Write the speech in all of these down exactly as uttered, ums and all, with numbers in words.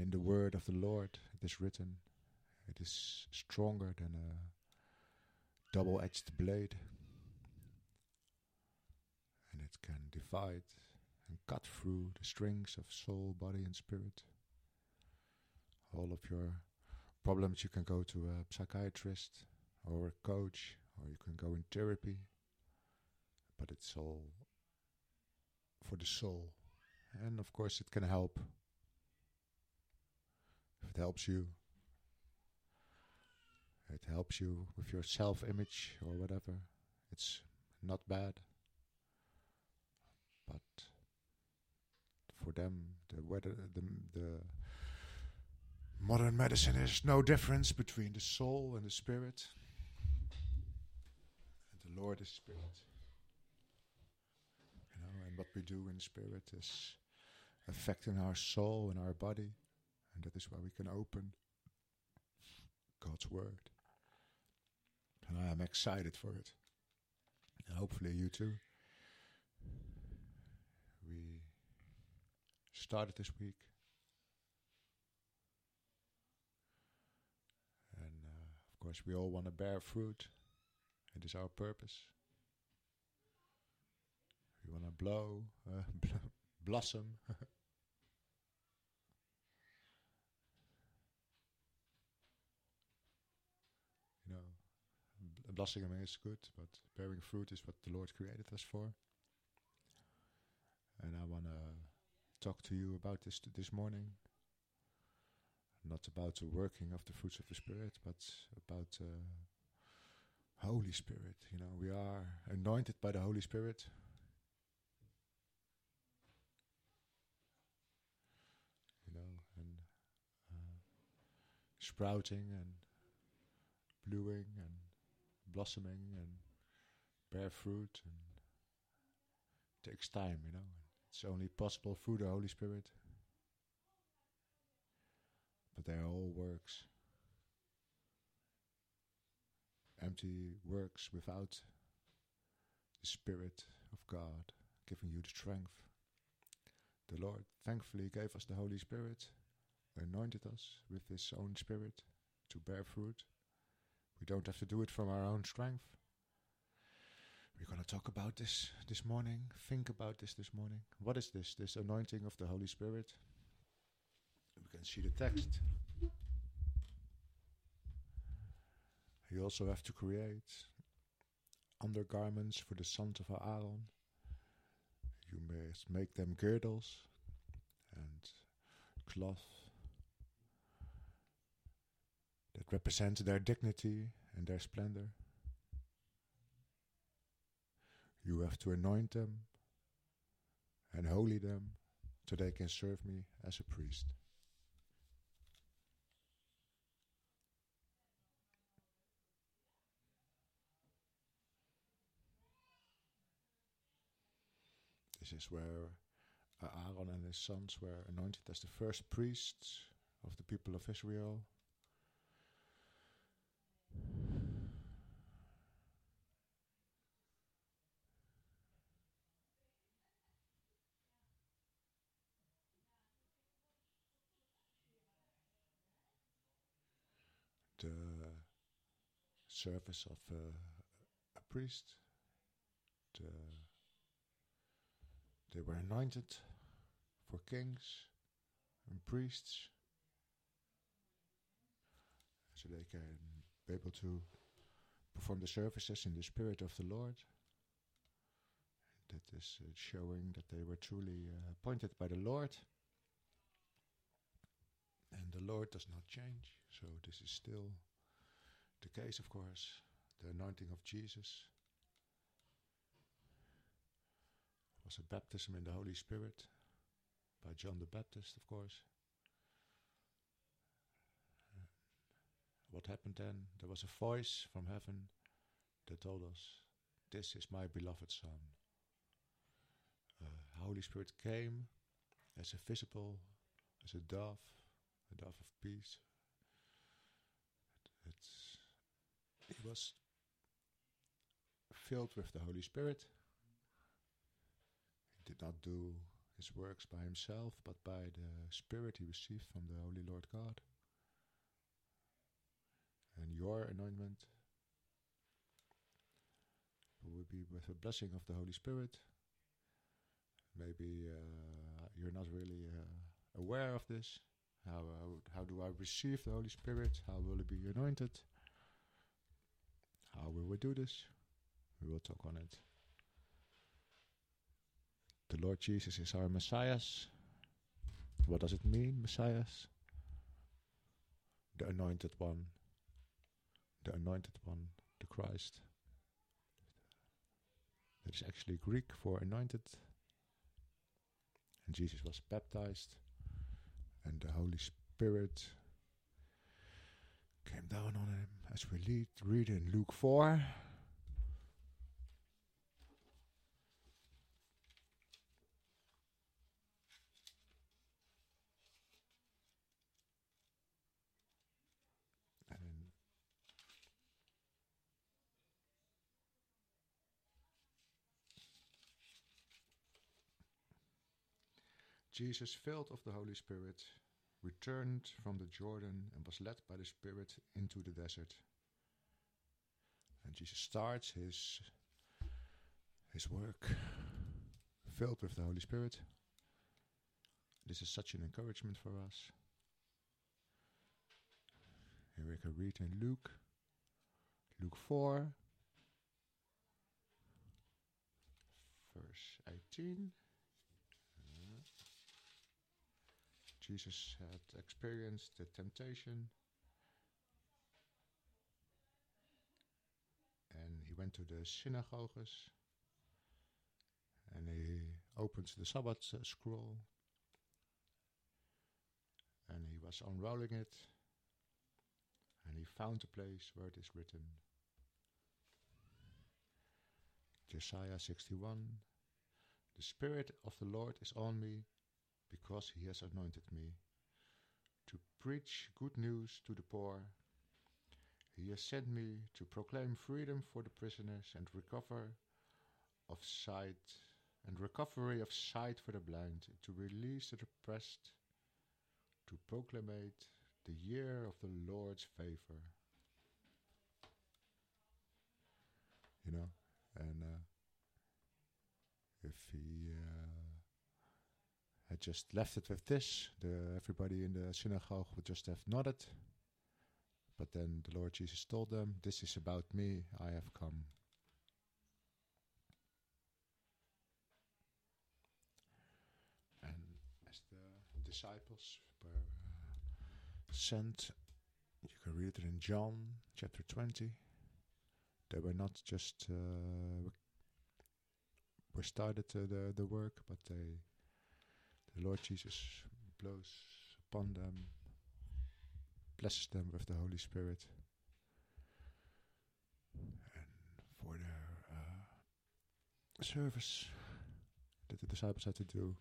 in the word of the Lord, it is written, it is stronger than a double-edged blade, and it can divide and cut through the strings of soul, body and spirit. All of your problems, you can go to a psychiatrist or a coach, or you can go in therapy, but it's all for the soul. And of course it can help. If it helps you, it helps you with your self-image or whatever, it's not bad. But for them, the whether the the modern medicine is no difference between the soul and the spirit. And the Lord is spirit. You know, and what we do in spirit is affecting our soul and our body, and that is why we can open God's word. And I am excited for it. And hopefully you too. We started this week. And uh, of course we all want to bear fruit. It is our purpose. We want to blow, uh, bl- blossom. You know, bl- blossoming is good, but bearing fruit is what the Lord created us for. And I want to talk to you about this t- this morning. Not about the working of the fruits of the Spirit, but about uh, Holy Spirit. You know, we are anointed by the Holy Spirit. You know, and uh, sprouting and blooming and blossoming and bear fruit, and it takes time, you know. It's only possible through the Holy Spirit. But they are all works. Empty works without the Spirit of God giving you the strength. The Lord thankfully gave us the Holy Spirit, anointed us with His own Spirit to bear fruit. We don't have to do it from our own strength. We're going to talk about this this morning, think about this this morning. What is this, this anointing of the Holy Spirit? We can see the text. You also have to create undergarments for the sons of Aaron. You must make them girdles and cloth that represent their dignity and their splendor. You have to anoint them and holy them so they can serve me as a priest. This is where Aaron and his sons were anointed as the first priests of the people of Israel. The service of uh, a priest, the, they were anointed for kings and priests, so they can be able to perform the services in the Spirit of the Lord. That is uh, showing that they were truly uh, appointed by the Lord. And the Lord does not change, so this is still the case, of course. The anointing of Jesus was a baptism in the Holy Spirit by John the Baptist, of course. Uh, what happened then? There was a voice from heaven that told us, "This is my beloved Son." Uh, Holy Spirit came as a visible, as a dove, a dove of peace. It, it's, he was filled with the Holy Spirit. He did not do his works by himself, but by the Spirit he received from the Holy Lord God. And your anointment will be with the blessing of the Holy Spirit. Maybe uh, you're not really uh, aware of this. How, how how do I receive the Holy Spirit? How will it be anointed? How will we do this? We will talk on it. The Lord Jesus is our Messiah. What does it mean, Messiah? The anointed one. The anointed one, the Christ. That is actually Greek for anointed. And Jesus was baptized, and the Holy Spirit came down on him, as we read, read in Luke four. And Jesus, filled of the Holy Spirit, returned from the Jordan and was led by the Spirit into the desert. And Jesus starts his his work filled with the Holy Spirit. This is such an encouragement for us. Here we can read in Luke, Luke four, verse eighteen. Uh, Jesus had experienced the temptation, and he went to the synagogues, and he opened the Sabbath uh, scroll, and he was unrolling it, and he found a place where it is written, Isaiah sixty-one, the Spirit of the Lord is on me, because he has anointed me to preach good news to the poor. He has sent me to proclaim freedom for the prisoners and recover of sight and recovery of sight for the blind, to release the oppressed, to proclamate the year of the Lord's favor. You know, and uh, if he uh, had just left it with this, the, everybody in the synagogue would just have nodded. But then the Lord Jesus told them, this is about me, I have come. And as the disciples were uh, sent, you can read it in John chapter twenty, they were not just uh, were started uh, the, the work, but they the Lord Jesus blows upon them, blesses them with the Holy Spirit, and for their uh, service that the disciples had to do,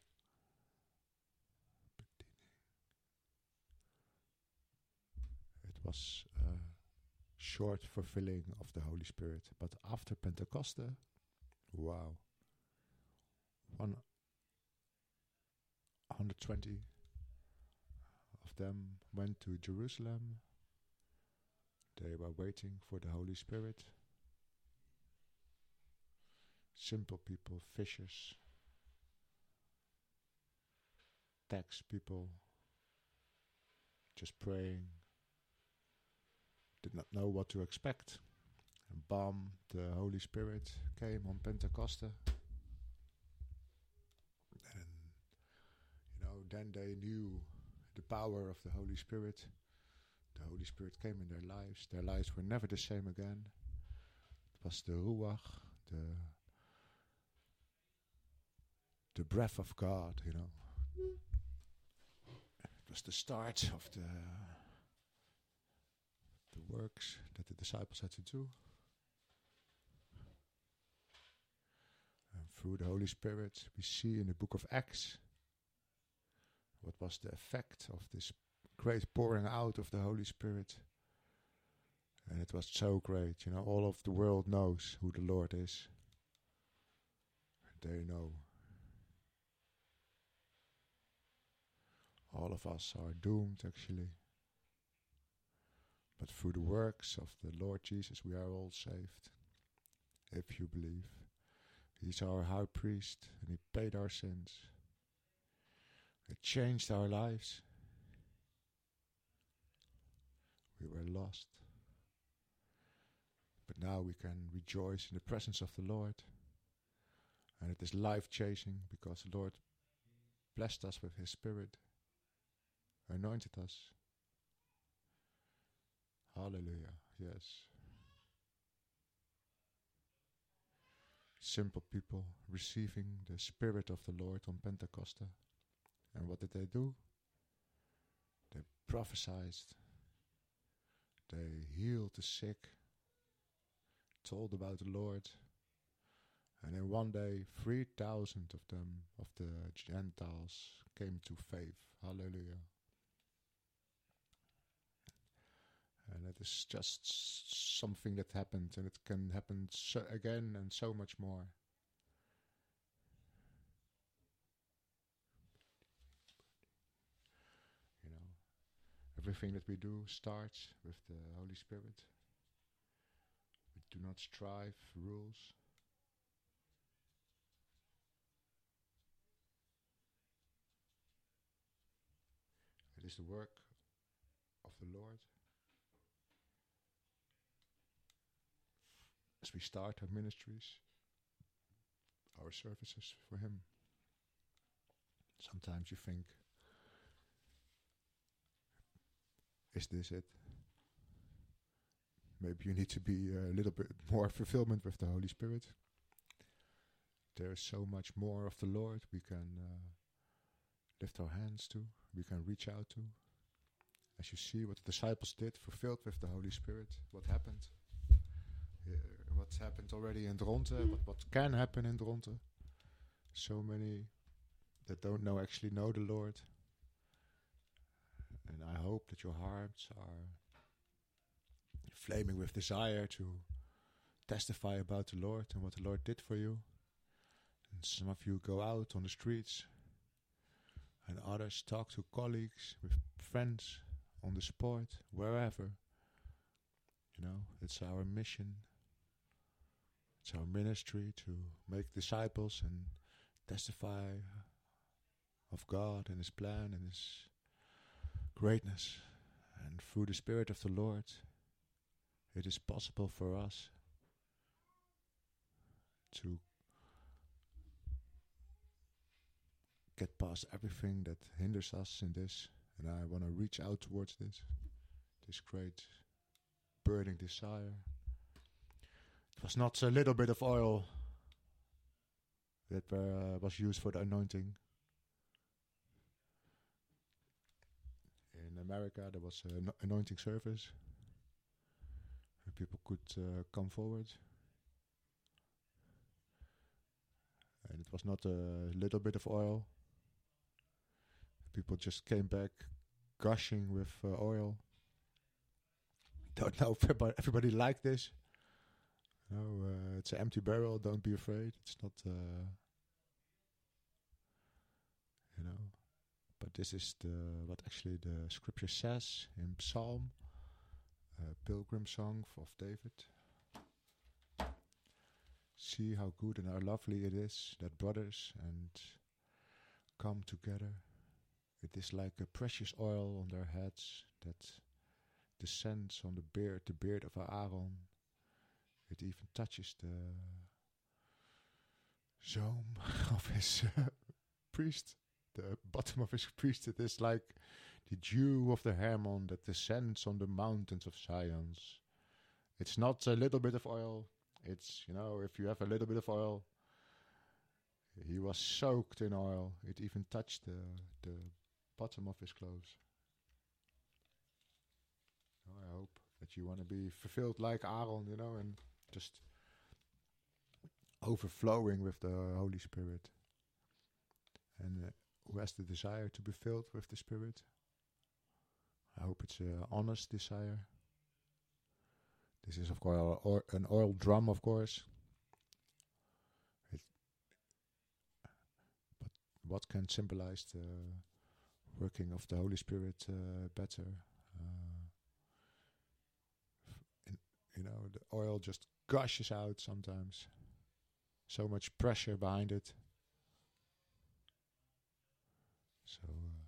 it was a short fulfilling of the Holy Spirit. But after Pentecost, wow, one hundred twenty of them went to Jerusalem. They were waiting for the Holy Spirit. Simple people, fishers, tax people, just praying, did not know what to expect. And bam, the Holy Spirit came on Pentecost. Then they knew the power of the Holy Spirit. The Holy Spirit came in their lives. Their lives were never the same again. It was the Ruach, the the breath of God, you know. It was the start of the the works that the disciples had to do. And through the Holy Spirit, we see in the book of Acts what was the effect of this great pouring out of the Holy Spirit. And it was so great, you know, all of the world knows who the Lord is. They know. All of us are doomed, actually. But through the works of the Lord Jesus, we are all saved. If you believe. He's our high priest, and he paid our sins. It changed our lives. We were lost. But now we can rejoice in the presence of the Lord. And it is life-changing because the Lord blessed us with his Spirit, anointed us. Hallelujah, yes. Simple people receiving the Spirit of the Lord on Pentecost. And what did they do? They prophesied. They healed the sick, told about the Lord. And in one day, three thousand of them, of the Gentiles, came to faith. Hallelujah. And it is just something that happened, and it can happen so again and so much more. You know, everything that we do starts with the Holy Spirit. We do not strive for rules. It is the work of the Lord. As we start our ministries, our services for him. Sometimes you think, is this it? Maybe you need to be a little bit more fulfillment with the Holy Spirit. There is so much more of the Lord we can uh, lift our hands to, we can reach out to. As you see what the disciples did, fulfilled with the Holy Spirit, what happened? Uh, what happened already in Dronten, but what can happen in Dronten. So many that don't know actually know the Lord. And I hope that your hearts are flaming with desire to testify about the Lord and what the Lord did for you. And some of you go out on the streets, and others talk to colleagues, with friends, on the sport, wherever. You know, it's our mission. It's our ministry to make disciples and testify of God and his plan and his greatness. And through the Spirit of the Lord, it is possible for us to get past everything that hinders us in this. And I want to reach out towards this, this great burning desire. It was not a little bit of oil that uh, was used for the anointing. In America, there was an anointing service. And people could uh, come forward. And it was not a little bit of oil. People just came back gushing with uh, oil. Don't know if everybody, everybody liked this. No, uh, it's an empty barrel. Don't be afraid. It's not, uh, you know. But this is the what actually the scripture says in Psalm, a pilgrim song of David. See how good and how lovely it is that brothers and come together. It is like a precious oil on their heads that descends on the beard, the beard of Aaron. It even touches the zone of his uh, priest, the bottom of his priest. It is like the dew of the Hermon that descends on the mountains of Zion. It's not a little bit of oil. It's, you know, if you have a little bit of oil, he was soaked in oil. It even touched the the bottom of his clothes. Oh, I hope that you want to be fulfilled like Aaron, you know, and just overflowing with the Holy Spirit. And uh, who has the desire to be filled with the Spirit? I hope it's an honest desire. This is, of course, or an oil drum, of course. It, but what can symbolize the working of the Holy Spirit uh, better. Uh, in, you know, the oil just gushes out sometimes. So much pressure behind it. So uh,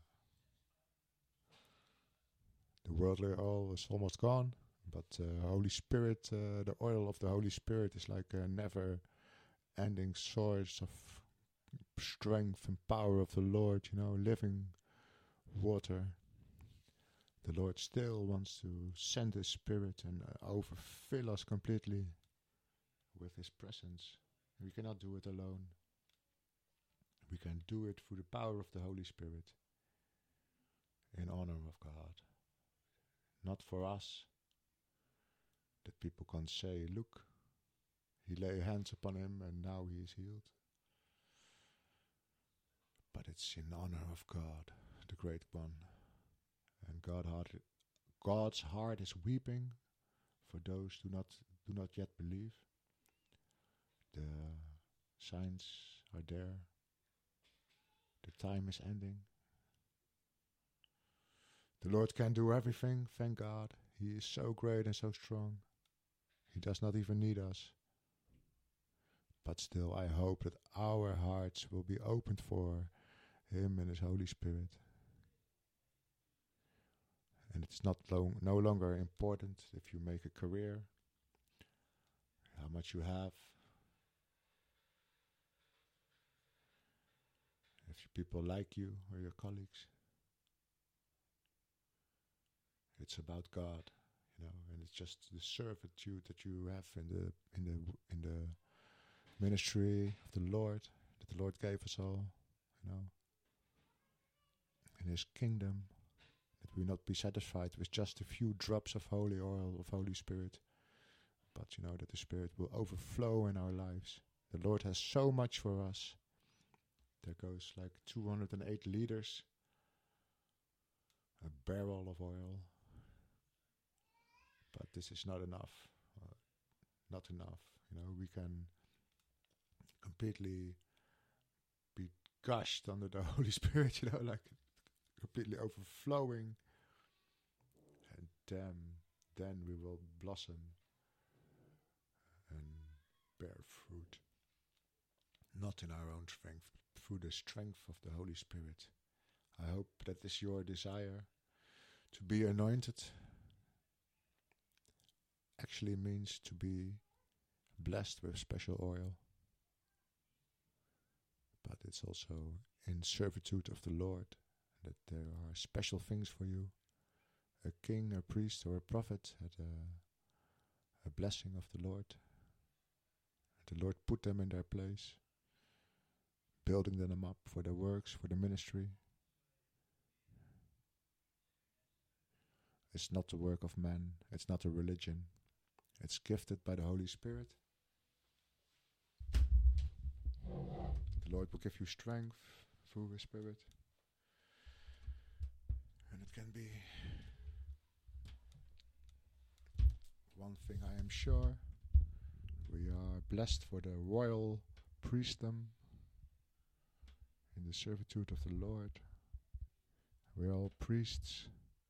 the worldly oil is almost gone, but uh, Holy Spirit, uh, the oil of the Holy Spirit is like a never-ending source of strength and power of the Lord, you know, living water. The Lord still wants to send His Spirit and uh, overfill us completely with His presence. We cannot do it alone. We can do it through the power of the Holy Spirit in honor of God. Not for us, that people can say, look, He lay hands upon him and now he is healed. But it's in honor of God, the Great One. And God heart, God's heart is weeping for those who do not do not yet believe. The signs are there. The time is ending. The Lord can do everything, thank God. He is so great and so strong. He does not even need us. But still, I hope that our hearts will be opened for Him and His Holy Spirit. And it's not long, no longer important if you make a career, how much you have, if people like you or your colleagues. It's about God, you know, and it's just the servitude that you have in the in the in the ministry of the Lord that the Lord gave us all, you know, in His kingdom. That we not be satisfied with just a few drops of holy oil of Holy Spirit, but you know that the Spirit will overflow in our lives. The Lord has so much for us. There goes like two hundred eight liters, a barrel of oil. But this is not enough. Uh, not enough. You know, we can completely be gushed under the Holy Spirit, you know, like completely overflowing. And then, then we will blossom and bear fruit. Not in our own strength, but through the strength of the Holy Spirit. I hope that is your desire, to be anointed. Actually means to be blessed with special oil. But it's also in servitude of the Lord, that there are special things for you. A king, a priest, or a prophet had a, a blessing of the Lord. The Lord put them in their place, building them up for their works, for the ministry. It's not the work of man, it's not a religion. It's gifted by the Holy Spirit. The Lord will give you strength through His Spirit. And it can be one thing I am sure. We are blessed for the royal priestdom in the servitude of the Lord. We are all priests.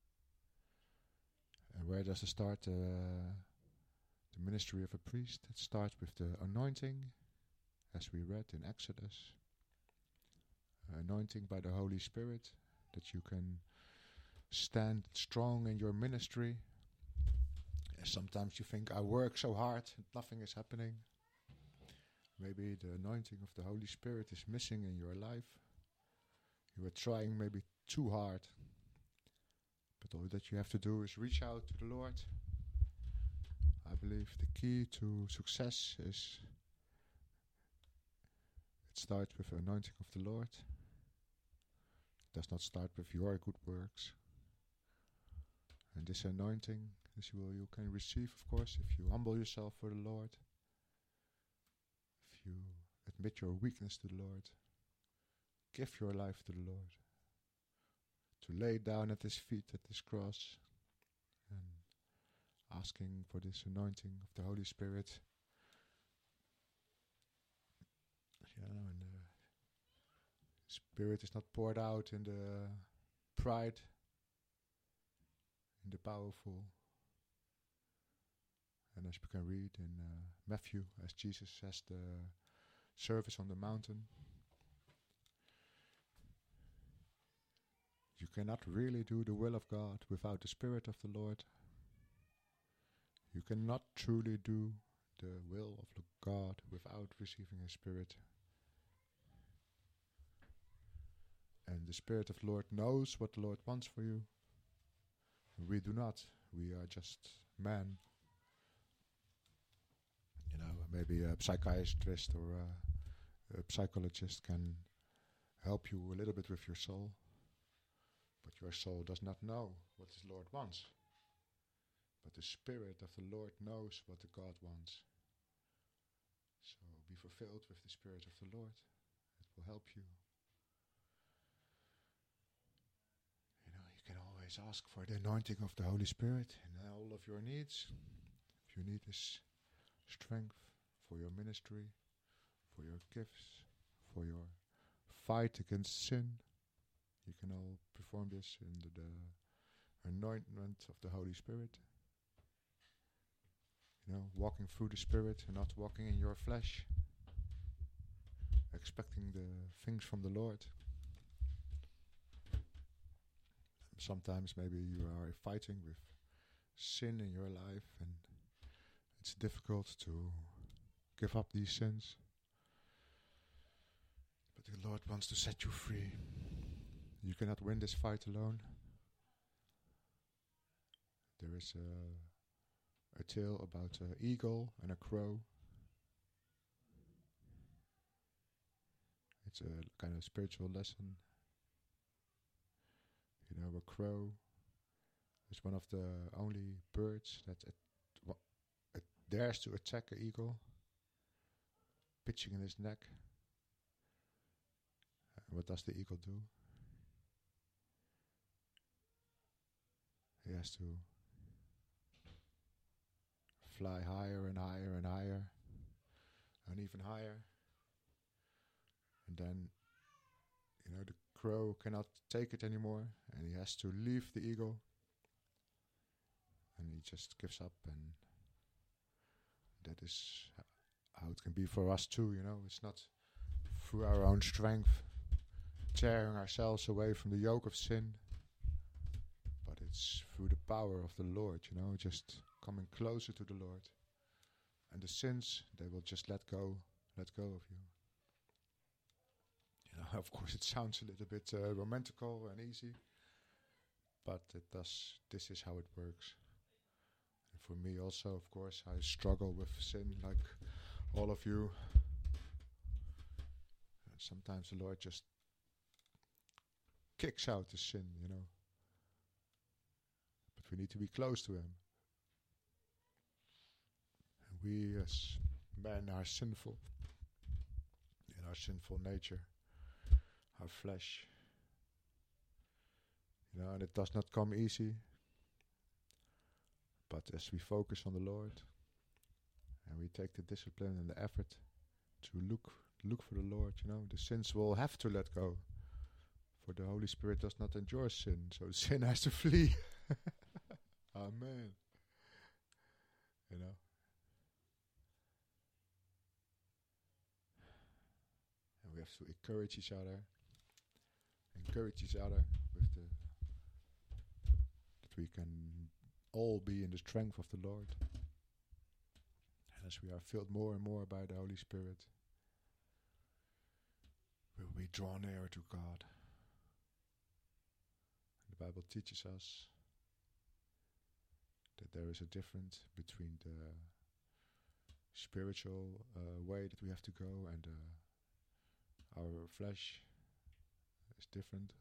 And where does it start? Uh, The ministry of a priest. It starts with the anointing, as we read in Exodus. Anointing by the Holy Spirit, that you can stand strong in your ministry. And sometimes you think, I work so hard and nothing is happening. Maybe the anointing of the Holy Spirit is missing in your life. You are trying maybe too hard. But all that you have to do is reach out to the Lord. I believe the key to success is it starts with the anointing of the Lord. It does not start with your good works. And this anointing, this will you can receive, of course, if you humble yourself for the Lord. If you admit your weakness to the Lord. Give your life to the Lord. To lay down at His feet at His cross. And asking for this anointing of the Holy Spirit. You know, and the Spirit is not poured out in the pride in the powerful. And as we can read in uh, Matthew, as Jesus has the service on the mountain, you cannot really do the will of God without the Spirit of the Lord. You cannot truly do the will of the God without receiving His Spirit. And the Spirit of the Lord knows what the Lord wants for you. We do not. We are just men. You know, maybe a psychiatrist or a, a psychologist can help you a little bit with your soul. But your soul does not know what the Lord wants. But the Spirit of the Lord knows what the God wants. So be fulfilled with the Spirit of the Lord. It will help you. You know, you can always ask for the anointing of the Holy Spirit in all of your needs. If you need His strength for your ministry, for your gifts, for your fight against sin, you can all perform this in the, the anointment of the Holy Spirit. You know, walking through the Spirit and not walking in your flesh, expecting the things from the Lord. Sometimes maybe you are fighting with sin in your life and it's difficult to give up these sins. But the Lord wants to set you free. You cannot win this fight alone. There is a, a tale about an eagle and a crow. It's a kind of spiritual lesson. You know, a crow is one of the only birds that at, wa- it dares to attack an eagle, pitching in his neck. And what does the eagle do? He has to fly higher and higher and higher and even higher. And then, you know, the crow cannot take it anymore and he has to leave the eagle. And he just gives up, and that is how it can be for us too, you know. It's not through our own strength, tearing ourselves away from the yoke of sin, but it's through the power of the Lord, you know, just coming closer to the Lord. And the sins, they will just let go, let go of you. You know, of course it sounds a little bit uh, romantical and easy, but it does, this is how it works. And for me also, of course, I struggle with sin like all of you. And sometimes the Lord just kicks out the sin, you know. But we need to be close to Him. And we as men are sinful in our sinful nature, our flesh. You know, and it does not come easy. But as we focus on the Lord and we take the discipline and the effort to look look for the Lord, you know, the sins will have to let go. For the Holy Spirit does not endure sin, so the sin has to flee. Amen. You know. And we have to encourage each other. Encourage each other with the that we can all be in the strength of the Lord. And as we are filled more and more by the Holy Spirit, we will be drawn nearer to God. And the Bible teaches us that there is a difference between the spiritual uh, way that we have to go and uh, our flesh is different.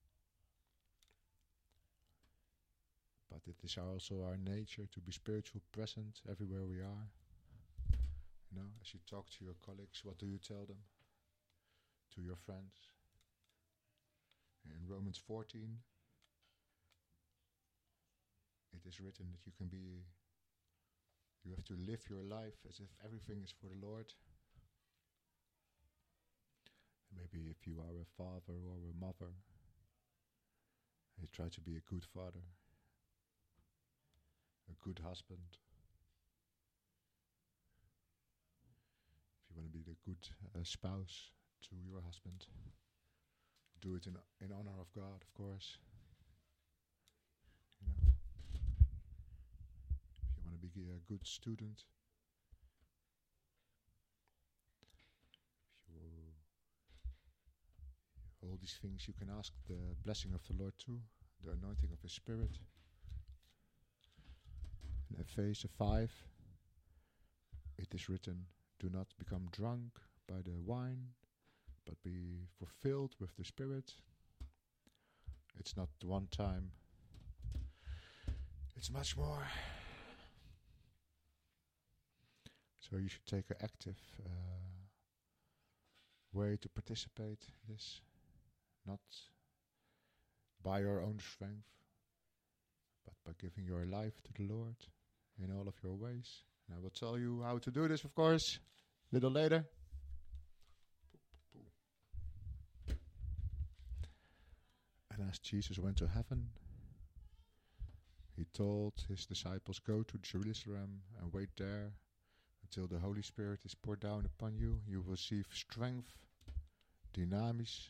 But it is also our nature to be spiritual present everywhere we are. You know, as you talk to your colleagues, what do you tell them? To your friends? In Romans fourteen, it is written that you can be, you have to live your life as if everything is for the Lord. Maybe if you are a father or a mother, You try to be a good father, a good husband. If you want to be the good uh, spouse to your husband, do it in in honor of God, of course. You know, if you want to be a good student, if you all these things you can ask the blessing of the Lord too, the anointing of His Spirit. In Ephesians five, it is written, "Do not become drunk by the wine, but be fulfilled with the Spirit." It's not one time. It's much more. So you should take an active uh, way to participate in this. Not by your own strength, but by giving your life to the Lord in all of your ways. And I will tell you how to do this, of course, a little later. And as Jesus went to heaven, He told His disciples, "Go to Jerusalem and wait there until the Holy Spirit is poured down upon you. You will receive strength, dynamis."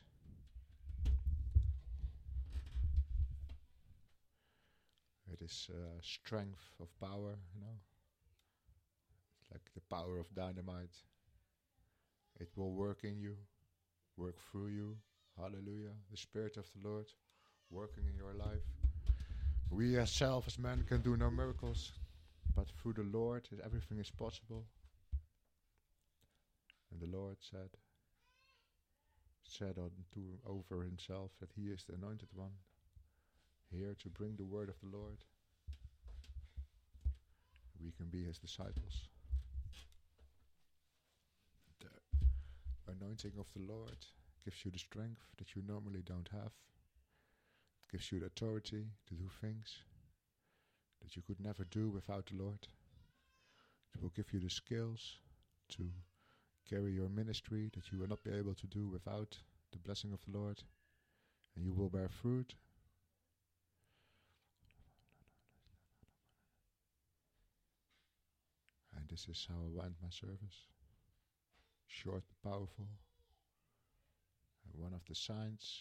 It is uh, strength of power, you know. It's like the power of dynamite. It will work in you, work through you. Hallelujah. The Spirit of the Lord working in your life. We as self, as men, can do no miracles, but through the Lord everything is possible. And the Lord said, said unto over Himself that He is the Anointed One, here to bring the word of the Lord. We can be His disciples. The anointing of the Lord gives you the strength that you normally don't have. It gives you the authority to do things that you could never do without the Lord. It will give you the skills to carry your ministry that you will not be able to do without the blessing of the Lord. And you will bear fruit. And this is how I will end my service. Short but powerful. And one of the signs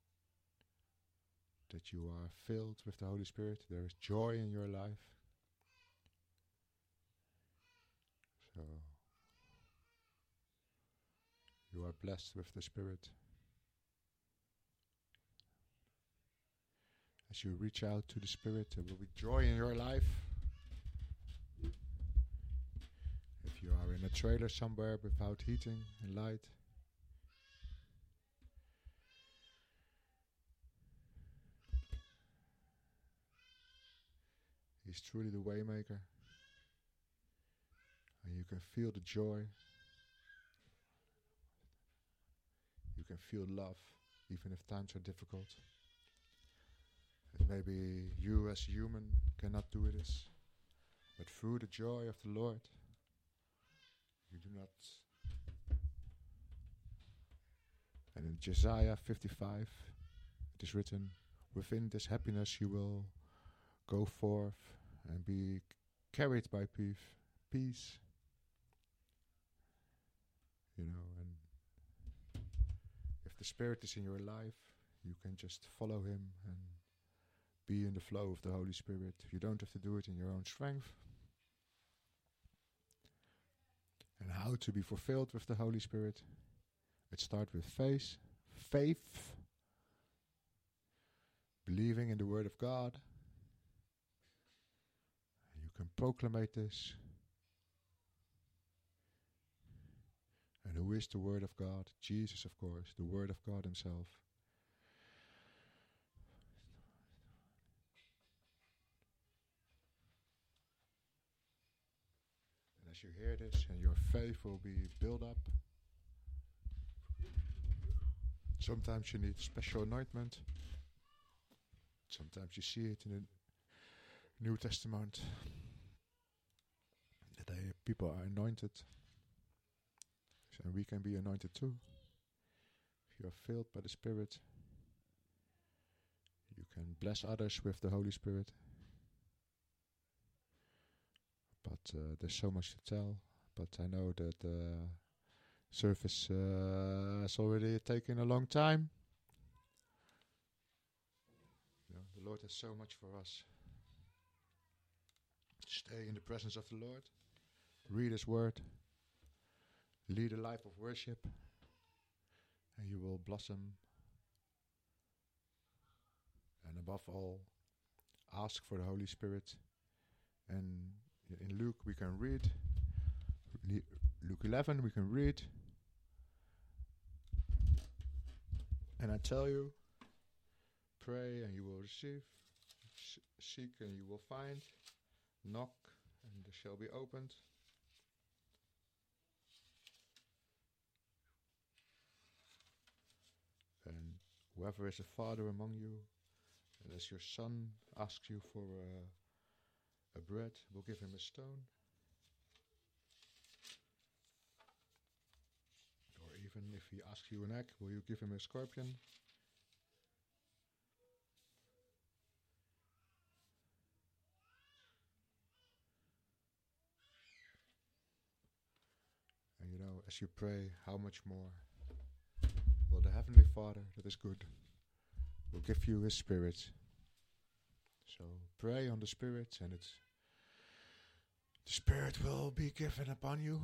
that you are filled with the Holy Spirit, there is joy in your life. So you are blessed with the Spirit. As you reach out to the Spirit, there will be joy in your life. If you are in a trailer somewhere without heating and light, He's truly the Waymaker. And you can feel the joy. You can feel love, even if times are difficult. And maybe you as a human cannot do this, but through the joy of the Lord, you do not. And in Isaiah fifty-five, it is written, "Within this happiness you will go forth and be carried by peace." Peace. You know, and if the Spirit is in your life, you can just follow Him and be in the flow of the Holy Spirit. You don't have to do it in your own strength. And how to be fulfilled with the Holy Spirit? It starts with faith, faith, believing in the Word of God. You can proclamate this. And who is the Word of God? Jesus, of course, the Word of God Himself. And as you hear this, and your faith will be built up. Sometimes you need special anointment. Sometimes you see it in the New Testament that they, people are anointed. And we can be anointed too. If you are filled by the Spirit, You can bless others with the Holy Spirit. But uh, there's so much to tell. But I know that the uh, service uh, has already taken a long time. You know, the Lord has so much for us. Stay in the presence of the Lord. Read His Word. Lead a life of worship. And you will blossom. And above all, ask for the Holy Spirit. And in Luke we can read. Luke eleven we can read. And I tell you, pray and you will receive. S- seek and you will find. Knock and it shall be opened. And whoever is a father among you, and as your son asks you for a, a bread, will give him a stone. Or even if he asks you an egg, will you give him a scorpion? And you know, as you pray, how much more will the Heavenly Father, that is good, will give you His Spirit. So pray on the Spirit, and it's the Spirit will be given upon you.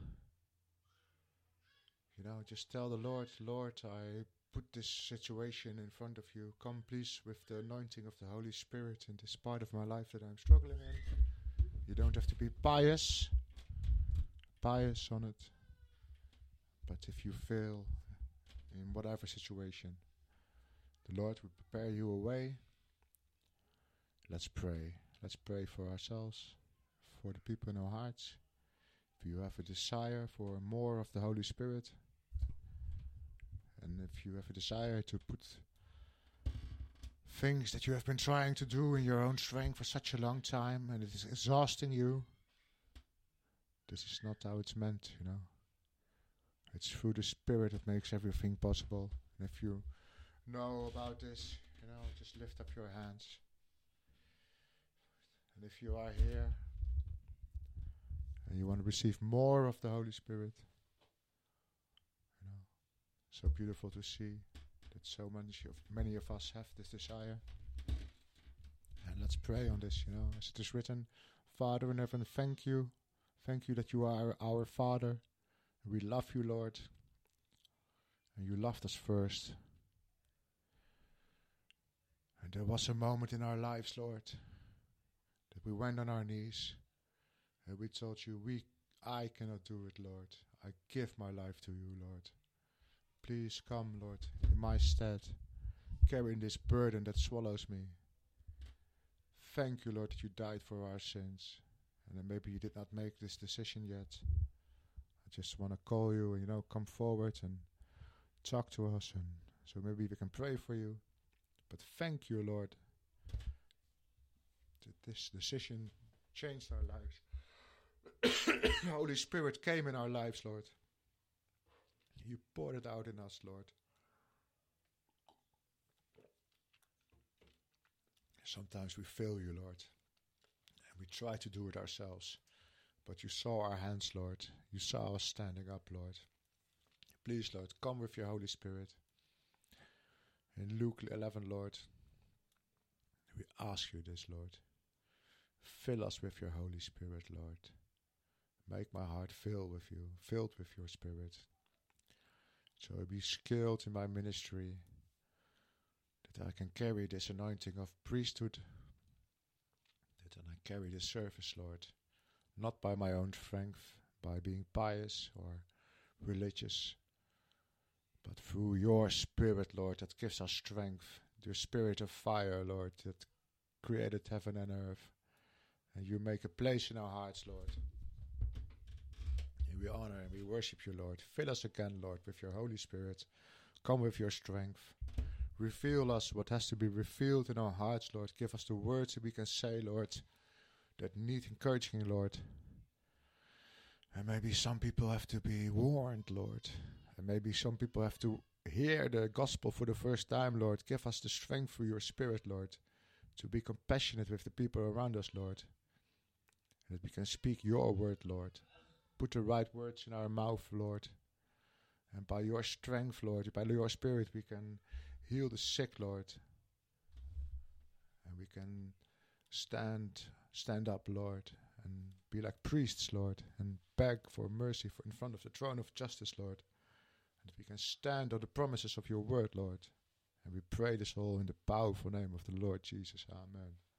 You know, just tell the Lord, Lord, I put this situation in front of you. Come please with the anointing of the Holy Spirit in this part of my life that I'm struggling in. You don't have to be pious, pious on it. But if you fail in whatever situation, the Lord will prepare you a way. Let's pray. Let's pray for ourselves, for the people in our hearts. If you have a desire for more of the Holy Spirit, and if you have a desire to put things that you have been trying to do in your own strength for such a long time and it is exhausting you, this is not how it's meant, you know. It's through the Spirit that makes everything possible. And if you know about this, you know, just lift up your hands. And if you are here and you want to receive more of the Holy Spirit, you know, so beautiful to see that so many of, many of us have this desire. And let's pray on this, you know, as it is written, Father in heaven, thank you. Thank you that you are our Father. We love you, Lord. And you loved us first. And there was a moment in our lives, Lord, that we went on our knees and we told you, we, I cannot do it, Lord. I give my life to you, Lord. Please come, Lord, in my stead, carrying this burden that swallows me. Thank you, Lord, that you died for our sins. And then maybe you did not make this decision yet. I just want to call you and, you know, come forward and talk to us. And so maybe we can pray for you. But thank you, Lord, that this decision changed our lives. Holy Spirit came in our lives, Lord. You poured it out in us, Lord. Sometimes we fail you, Lord. And we try to do it ourselves. But you saw our hands, Lord. You saw us standing up, Lord. Please, Lord, come with your Holy Spirit. In Luke eleven, Lord, we ask you this, Lord. Fill us with your Holy Spirit, Lord. Make my heart fill with you, filled with your Spirit. So I be skilled in my ministry, that I can carry this anointing of priesthood, that I carry this service, Lord, not by my own strength, by being pious or religious, but through your Spirit, Lord, that gives us strength, your Spirit of fire, Lord, that created heaven and earth, and you make a place in our hearts, Lord. And we honor and we worship you, Lord. Fill us again, Lord, with your Holy Spirit. Come with your strength. Reveal us what has to be revealed in our hearts, Lord. Give us the words that we can say, Lord, that need encouraging, Lord. And maybe some people have to be warned, Lord. And maybe some people have to hear the gospel for the first time, Lord. Give us the strength through your Spirit, Lord, to be compassionate with the people around us, Lord. And that we can speak your word, Lord. Put the right words in our mouth, Lord. And by your strength, Lord, by your Spirit, we can heal the sick, Lord. And we can stand stand up, Lord, and be like priests, Lord, and beg for mercy for in front of the throne of justice, Lord. And we can stand on the promises of your word, Lord. And we pray this all in the powerful name of the Lord Jesus. Amen.